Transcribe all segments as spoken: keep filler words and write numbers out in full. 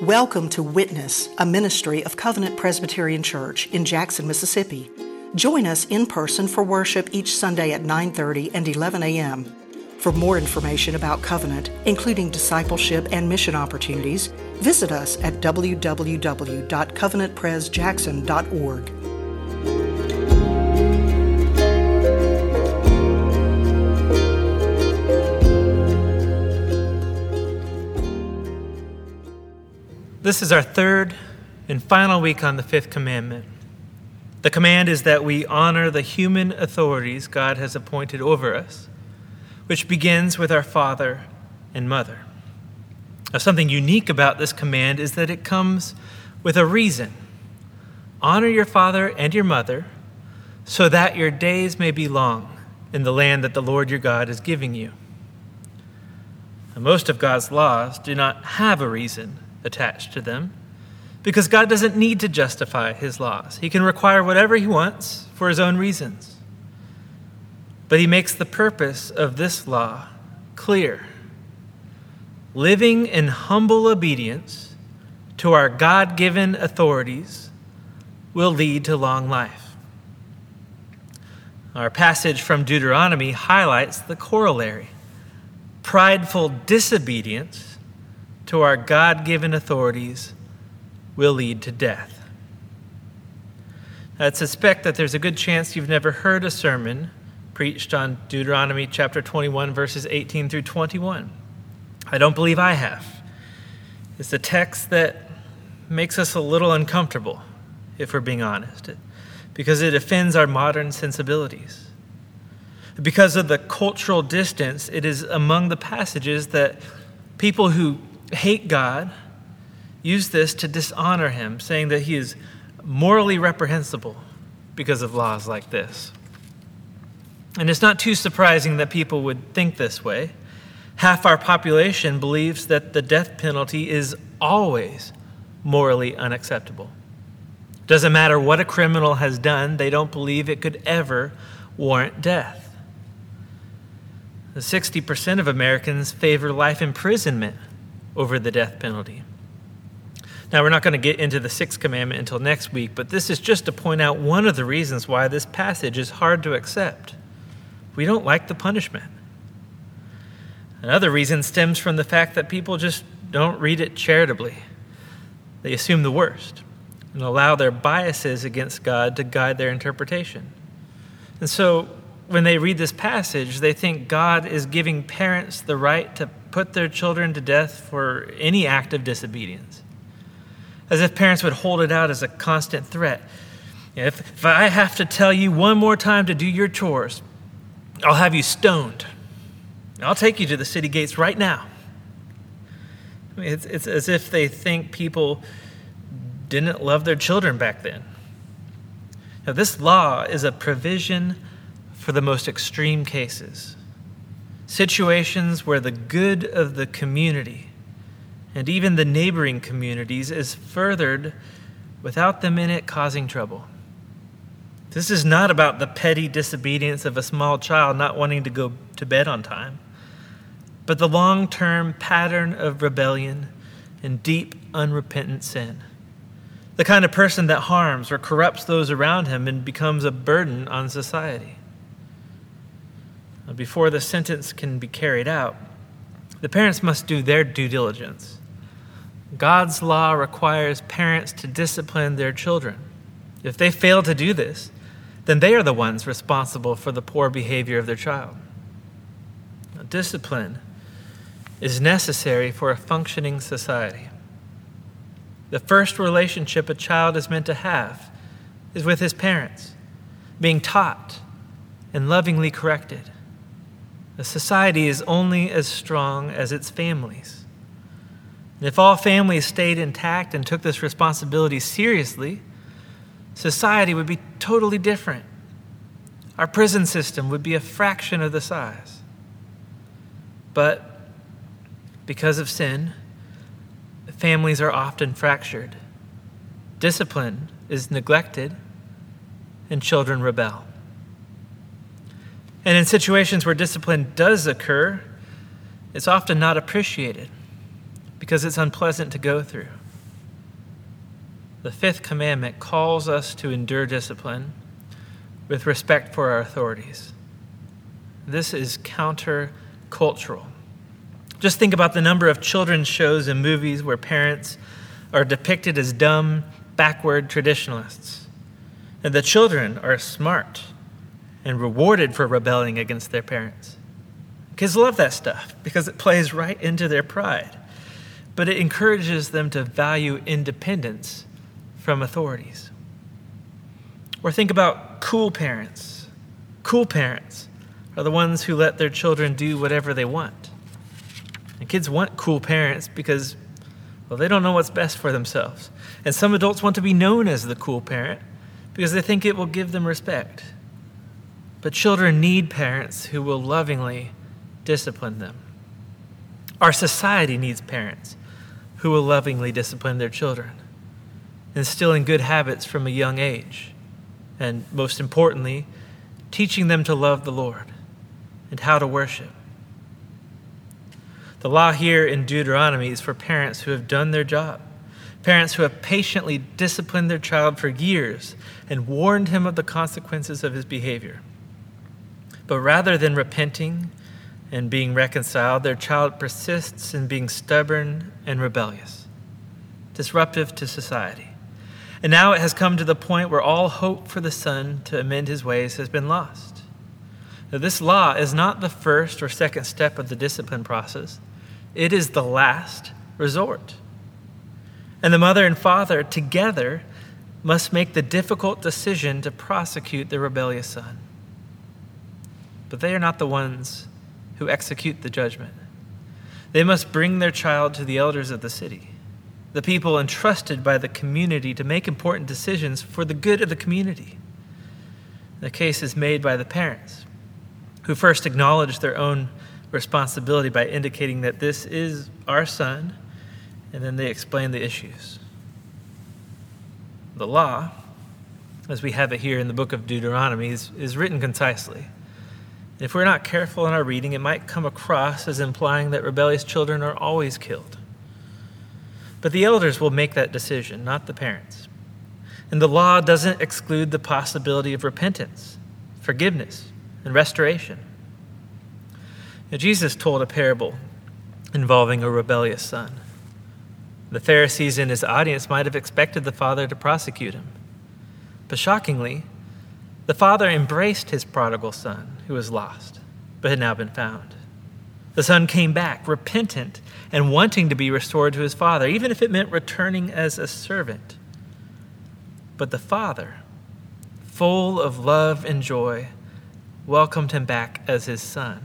Welcome to Witness, a ministry of Covenant Presbyterian Church in Jackson, Mississippi. Join us in person for worship each Sunday at nine thirty and eleven a.m. For more information about Covenant, including discipleship and mission opportunities, visit us at w w w dot covenant pres jackson dot org. This is our third and final week on the fifth commandment. The command is that we honor the human authorities God has appointed over us, which begins with our father and mother. Now, something unique about this command is that it comes with a reason. Honor your father and your mother so that your days may be long in the land that the Lord your God is giving you. Now, most of God's laws do not have a reason attached to them, because God doesn't need to justify his laws. He can require whatever he wants for his own reasons. But he makes the purpose of this law clear. Living in humble obedience to our God-given authorities will lead to long life. Our passage from Deuteronomy highlights the corollary. Prideful disobedience to our God-given authorities will lead to death. I'd suspect that there's a good chance you've never heard a sermon preached on Deuteronomy chapter twenty-one, verses eighteen through twenty-one. I don't believe I have. It's a text that makes us a little uncomfortable, if we're being honest, because it offends our modern sensibilities. Because of the cultural distance, it is among the passages that people who hate God use this to dishonor him, saying that he is morally reprehensible because of laws like this. And it's not too surprising that people would think this way. Half our population believes that the death penalty is always morally unacceptable. Doesn't matter what a criminal has done, they don't believe it could ever warrant death. sixty percent of Americans favor life imprisonment over the death penalty. Now, we're not going to get into the sixth commandment until next week, but this is just to point out one of the reasons why this passage is hard to accept. We don't like the punishment. Another reason stems from the fact that people just don't read it charitably. They assume the worst and allow their biases against God to guide their interpretation. And so when they read this passage, they think God is giving parents the right to put their children to death for any act of disobedience, as if parents would hold it out as a constant threat. If, if I have to tell you one more time to do your chores, I'll have you stoned. I'll take you to the city gates right now. I mean, it's, it's as if they think people didn't love their children back then. Now, this law is a provision for the most extreme cases, situations where the good of the community and even the neighboring communities is furthered without them in it causing trouble. This is not about the petty disobedience of a small child not wanting to go to bed on time, but the long-term pattern of rebellion and deep, unrepentant sin. The kind of person that harms or corrupts those around him and becomes a burden on society. Before the sentence can be carried out, the parents must do their due diligence. God's law requires parents to discipline their children. If they fail to do this, then they are the ones responsible for the poor behavior of their child. Now, discipline is necessary for a functioning society. The first relationship a child is meant to have is with his parents, being taught and lovingly corrected. A society is only as strong as its families. And if all families stayed intact and took this responsibility seriously, society would be totally different. Our prison system would be a fraction of the size. But because of sin, families are often fractured. Discipline is neglected, and children rebel. And in situations where discipline does occur, it's often not appreciated because it's unpleasant to go through. The fifth commandment calls us to endure discipline with respect for our authorities. This is counter-cultural. Just think about the number of children's shows and movies where parents are depicted as dumb, backward traditionalists. And the children are smart and rewarded for rebelling against their parents. Kids love that stuff because it plays right into their pride. But it encourages them to value independence from authorities. Or think about cool parents. Cool parents are the ones who let their children do whatever they want. And kids want cool parents because, well, they don't know what's best for themselves. And some adults want to be known as the cool parent because they think it will give them respect. But children need parents who will lovingly discipline them. Our society needs parents who will lovingly discipline their children, instilling good habits from a young age, and most importantly, teaching them to love the Lord and how to worship. The law here in Deuteronomy is for parents who have done their job, parents who have patiently disciplined their child for years and warned him of the consequences of his behavior. But rather than repenting and being reconciled, their child persists in being stubborn and rebellious, disruptive to society. And now it has come to the point where all hope for the son to amend his ways has been lost. Now, this law is not the first or second step of the discipline process. It is the last resort. And the mother and father together must make the difficult decision to prosecute the rebellious son. But they are not the ones who execute the judgment. They must bring their child to the elders of the city, the people entrusted by the community to make important decisions for the good of the community. The case is made by the parents, who first acknowledge their own responsibility by indicating that this is our son, and then they explain the issues. The law, as we have it here in the book of Deuteronomy, is, is written concisely. If we're not careful in our reading, it might come across as implying that rebellious children are always killed. But the elders will make that decision, not the parents. And the law doesn't exclude the possibility of repentance, forgiveness, and restoration. Now, Jesus told a parable involving a rebellious son. The Pharisees in his audience might have expected the father to prosecute him. But shockingly, the father embraced his prodigal son, who was lost, but had now been found. The son came back, repentant and wanting to be restored to his father, even if it meant returning as a servant. But the father, full of love and joy, welcomed him back as his son.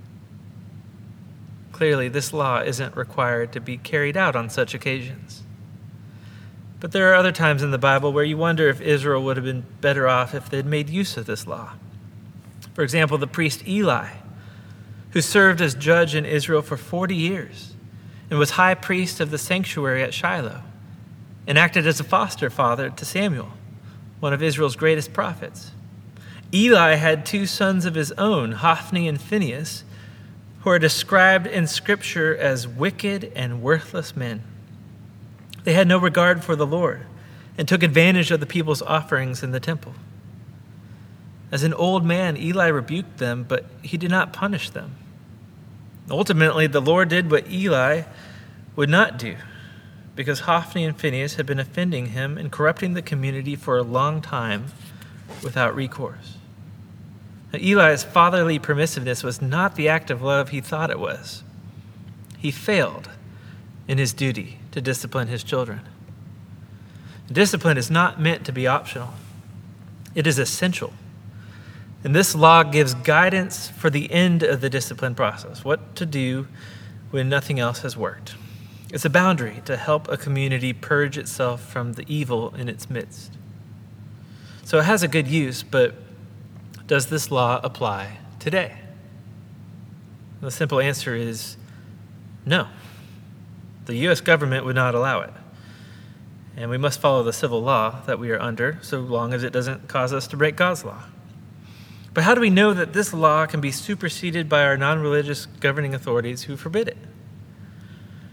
Clearly, this law isn't required to be carried out on such occasions. But there are other times in the Bible where you wonder if Israel would have been better off if they'd made use of this law. For example, the priest Eli, who served as judge in Israel for forty years and was high priest of the sanctuary at Shiloh, and acted as a foster father to Samuel, one of Israel's greatest prophets. Eli had two sons of his own, Hophni and Phinehas, who are described in Scripture as wicked and worthless men. They had no regard for the Lord and took advantage of the people's offerings in the temple. As an old man, Eli rebuked them, but he did not punish them. Ultimately, the Lord did what Eli would not do, because Hophni and Phinehas had been offending him and corrupting the community for a long time without recourse. Now, Eli's fatherly permissiveness was not the act of love he thought it was. He failed in his duty to discipline his children. Discipline is not meant to be optional. It is essential. And this law gives guidance for the end of the discipline process, what to do when nothing else has worked. It's a boundary to help a community purge itself from the evil in its midst. So it has a good use, but does this law apply today? The simple answer is no. The U S government would not allow it. And we must follow the civil law that we are under, so long as it doesn't cause us to break God's law. But how do we know that this law can be superseded by our non-religious governing authorities who forbid it?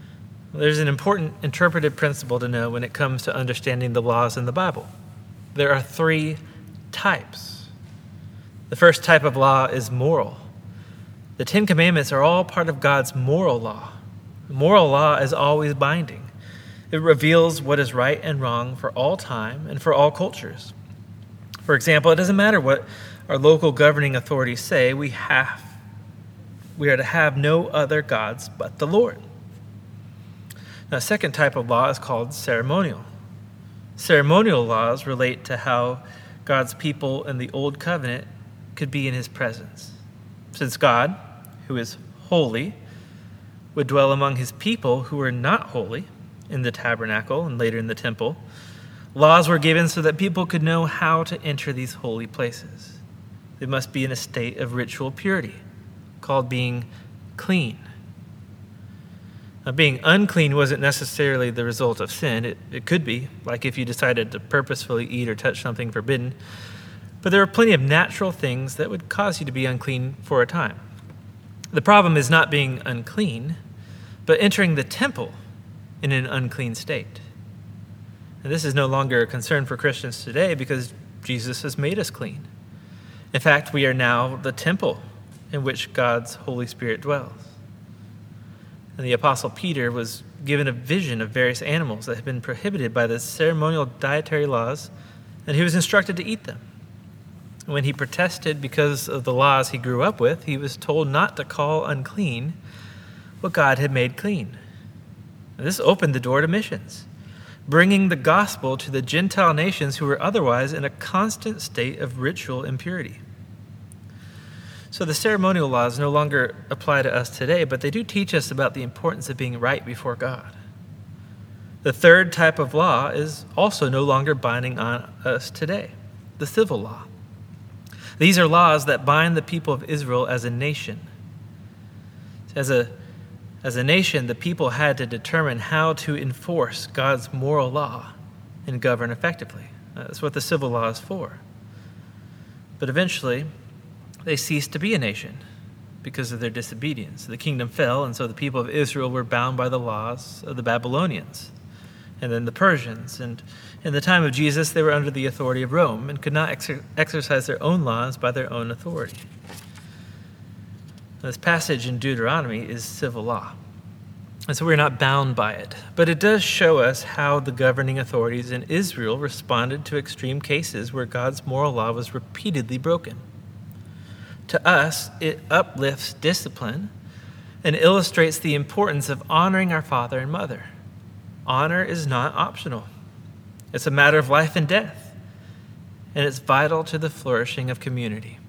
There's an important interpretive principle to know when it comes to understanding the laws in the Bible. There are three types. The first type of law is moral. The Ten Commandments are all part of God's moral law. Moral law is always binding. It reveals what is right and wrong for all time and for all cultures. For example, it doesn't matter what our local governing authorities say, we have, we are to have no other gods but the Lord. Now, a second type of law is called ceremonial. Ceremonial laws relate to how God's people in the Old Covenant could be in his presence. Since God, who is holy, would dwell among his people who were not holy in the tabernacle and later in the temple, laws were given so that people could know how to enter these holy places. They must be in a state of ritual purity, called being clean. Now, being unclean wasn't necessarily the result of sin. It, it could be, like if you decided to purposefully eat or touch something forbidden. But there are plenty of natural things that would cause you to be unclean for a time. The problem is not being unclean, but entering the temple in an unclean state. And this is no longer a concern for Christians today because Jesus has made us clean. In fact, we are now the temple in which God's Holy Spirit dwells. And the Apostle Peter was given a vision of various animals that had been prohibited by the ceremonial dietary laws, and he was instructed to eat them. When he protested because of the laws he grew up with, he was told not to call unclean what God had made clean. And this opened the door to missions, bringing the gospel to the Gentile nations who were otherwise in a constant state of ritual impurity. So the ceremonial laws no longer apply to us today, but they do teach us about the importance of being right before God. The third type of law is also no longer binding on us today, the civil law. These are laws that bind the people of Israel as a nation. As a, as a nation, the people had to determine how to enforce God's moral law and govern effectively. That's what the civil law is for. But eventually, they ceased to be a nation because of their disobedience. The kingdom fell, and so the people of Israel were bound by the laws of the Babylonians and then the Persians. And in the time of Jesus, they were under the authority of Rome and could not exer- exercise their own laws by their own authority. This passage in Deuteronomy is civil law, and so we're not bound by it. But it does show us how the governing authorities in Israel responded to extreme cases where God's moral law was repeatedly broken. To us, it uplifts discipline and illustrates the importance of honoring our father and mother. Honor is not optional. It's a matter of life and death, and it's vital to the flourishing of community.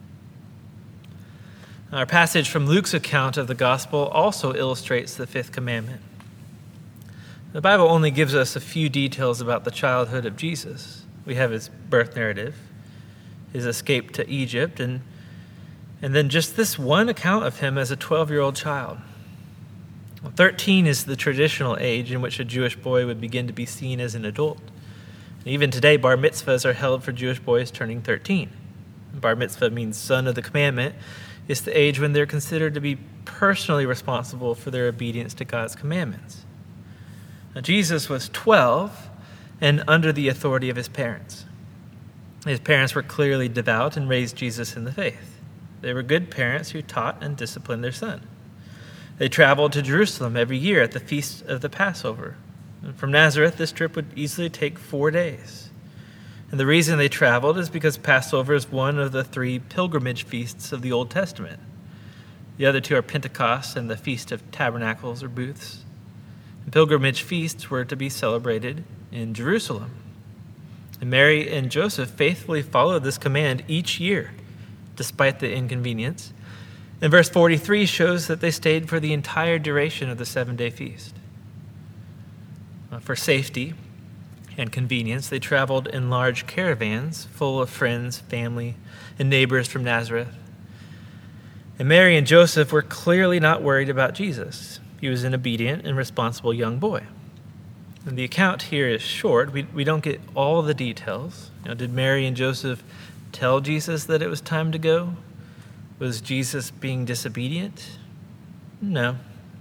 Our passage from Luke's account of the gospel also illustrates the fifth commandment. The Bible only gives us a few details about the childhood of Jesus. We have his birth narrative, his escape to Egypt, and And then just this one account of him as a twelve-year-old child. Well, thirteen is the traditional age in which a Jewish boy would begin to be seen as an adult. And even today, bar mitzvahs are held for Jewish boys turning thirteen. Bar mitzvah means son of the commandment. It's the age when they're considered to be personally responsible for their obedience to God's commandments. Now, Jesus was twelve and under the authority of his parents. His parents were clearly devout and raised Jesus in the faith. They were good parents who taught and disciplined their son. They traveled to Jerusalem every year at the feast of the Passover. And from Nazareth, this trip would easily take four days. And the reason they traveled is because Passover is one of the three pilgrimage feasts of the Old Testament. The other two are Pentecost and the Feast of Tabernacles or Booths. And pilgrimage feasts were to be celebrated in Jerusalem. And Mary and Joseph faithfully followed this command each year, despite the inconvenience. And verse forty-three shows that they stayed for the entire duration of the seven-day feast. Uh, for safety and convenience, they traveled in large caravans full of friends, family, and neighbors from Nazareth. And Mary and Joseph were clearly not worried about Jesus. He was an obedient and responsible young boy. And the account here is short. We, we don't get all the details. You know, did Mary and Joseph tell Jesus that it was time to go? Was Jesus being disobedient? No.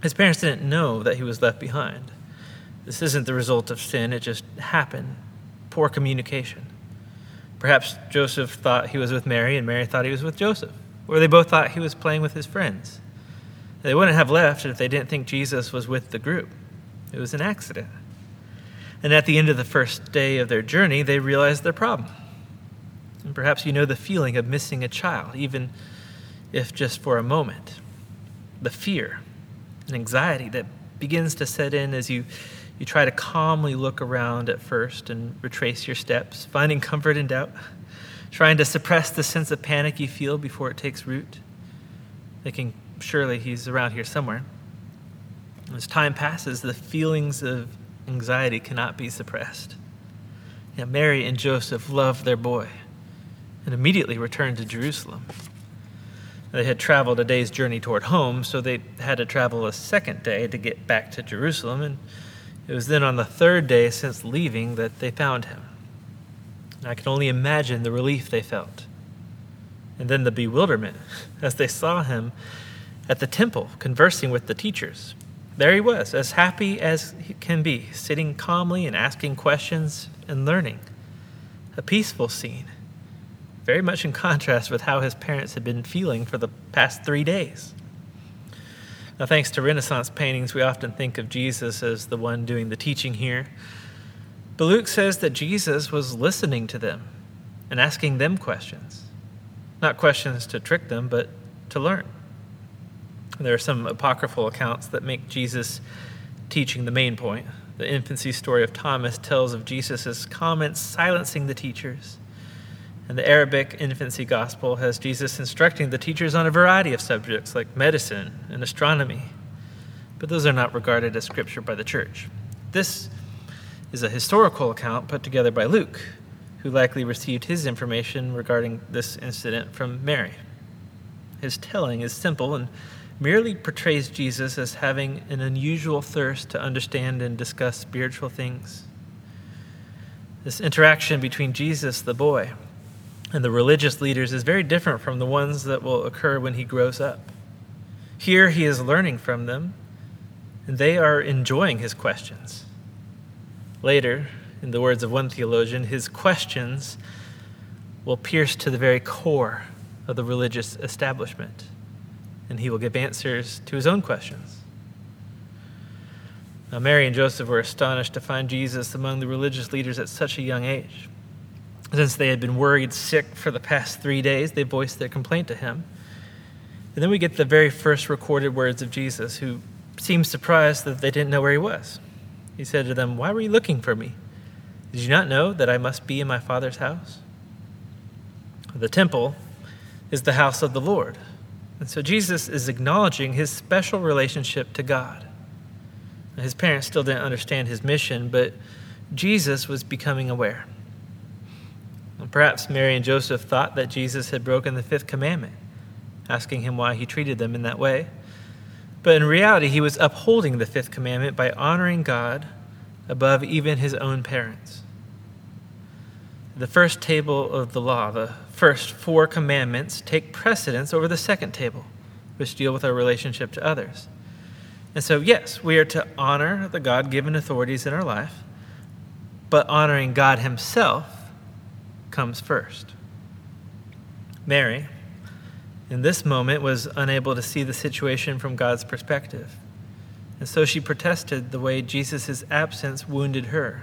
His parents didn't know that he was left behind. This isn't the result of sin, it just happened. Poor communication. Perhaps Joseph thought he was with Mary and Mary thought he was with Joseph, or they both thought he was playing with his friends. They wouldn't have left if they didn't think Jesus was with the group. It was an accident. And at the end of the first day of their journey, they realized their problem. And perhaps you know the feeling of missing a child, even if just for a moment. The fear and anxiety that begins to set in as you, you try to calmly look around at first and retrace your steps, finding comfort in doubt, trying to suppress the sense of panic you feel before it takes root, thinking, surely he's around here somewhere. As time passes, the feelings of anxiety cannot be suppressed. Now, Mary and Joseph loved their boy and immediately returned to Jerusalem. They had traveled a day's journey toward home, so they had to travel a second day to get back to Jerusalem, and it was then on the third day since leaving that they found him. And I can only imagine the relief they felt, and then the bewilderment as they saw him at the temple conversing with the teachers. There he was, as happy as he can be, sitting calmly and asking questions and learning. A peaceful scene, very much in contrast with how his parents had been feeling for the past three days. Now, thanks to Renaissance paintings, we often think of Jesus as the one doing the teaching here. But Luke says that Jesus was listening to them and asking them questions. Not questions to trick them, but to learn. There are some apocryphal accounts that make Jesus' teaching the main point. The infancy story of Thomas tells of Jesus' comments silencing the teachers. And the Arabic infancy gospel has Jesus instructing the teachers on a variety of subjects like medicine and astronomy. But those are not regarded as scripture by the church. This is a historical account put together by Luke, who likely received his information regarding this incident from Mary. His telling is simple and merely portrays Jesus as having an unusual thirst to understand and discuss spiritual things. This interaction between Jesus, the boy, and the religious leaders is very different from the ones that will occur when he grows up. Here he is learning from them, and they are enjoying his questions. Later, in the words of one theologian, his questions will pierce to the very core of the religious establishment, and he will give answers to his own questions. Now, Mary and Joseph were astonished to find Jesus among the religious leaders at such a young age. Since they had been worried sick for the past three days, they voiced their complaint to him. And then we get the very first recorded words of Jesus, who seemed surprised that they didn't know where he was. He said to them, "Why were you looking for me? Did you not know that I must be in my Father's house?" The temple is the house of the Lord. And so Jesus is acknowledging his special relationship to God. His parents still didn't understand his mission, but Jesus was becoming aware. And perhaps Mary and Joseph thought that Jesus had broken the fifth commandment, asking him why he treated them in that way. But in reality, he was upholding the fifth commandment by honoring God above even his own parents. The first table of the law, the first four commandments, take precedence over the second table, which deal with our relationship to others. And so, yes, we are to honor the God-given authorities in our life, but honoring God himself comes first. Mary, in this moment, was unable to see the situation from God's perspective. And so she protested the way Jesus' absence wounded her.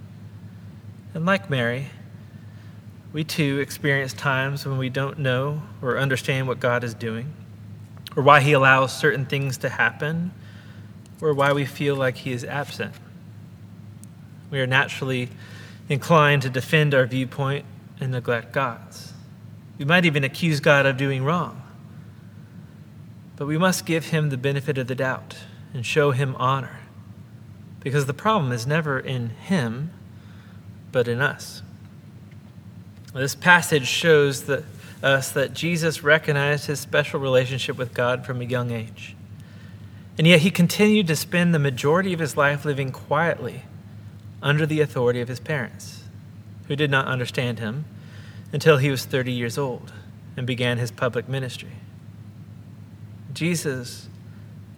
And like Mary, we too experience times when we don't know or understand what God is doing, or why he allows certain things to happen, or why we feel like he is absent. We are naturally inclined to defend our viewpoint and neglect God's. We might even accuse God of doing wrong. But we must give him the benefit of the doubt and show him honor, because the problem is never in him, but in us. This passage shows that, us that Jesus recognized his special relationship with God from a young age. And yet he continued to spend the majority of his life living quietly under the authority of his parents, who did not understand him until he was thirty years old and began his public ministry. Jesus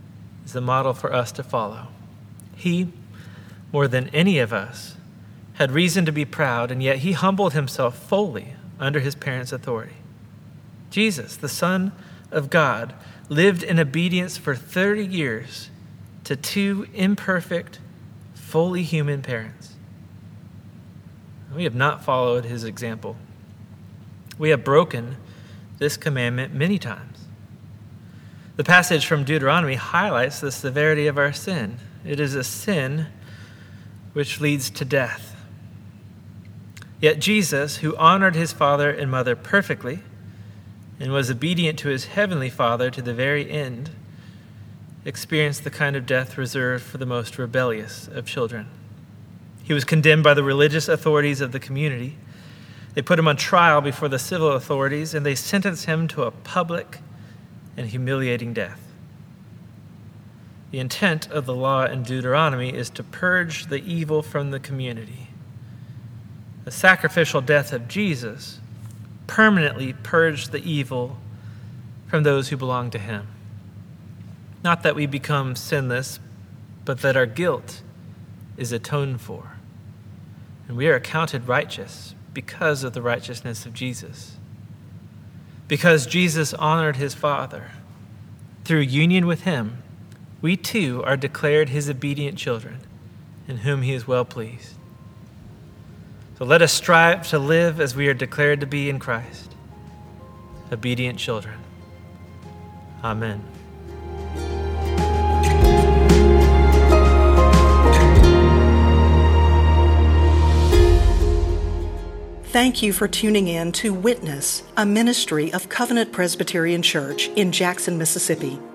is the model for us to follow. He, more than any of us, had reason to be proud, and yet he humbled himself fully under his parents' authority. Jesus, the Son of God, lived in obedience for thirty years to two imperfect, fully human parents. We have not followed his example. We have broken this commandment many times. The passage from Deuteronomy highlights the severity of our sin. It is a sin which leads to death. Yet Jesus, who honored his father and mother perfectly and was obedient to his heavenly Father to the very end, experienced the kind of death reserved for the most rebellious of children. He was condemned by the religious authorities of the community. They put him on trial before the civil authorities, and they sentenced him to a public and humiliating death. The intent of the law in Deuteronomy is to purge the evil from the community. The sacrificial death of Jesus permanently purged the evil from those who belong to him. Not that we become sinless, but that our guilt is atoned for. And we are accounted righteous because of the righteousness of Jesus. Because Jesus honored his Father, through union with him, we too are declared his obedient children, in whom he is well pleased. So let us strive to live as we are declared to be in Christ, obedient children. Amen. Thank you for tuning in to Witness, a ministry of Covenant Presbyterian Church in Jackson, Mississippi.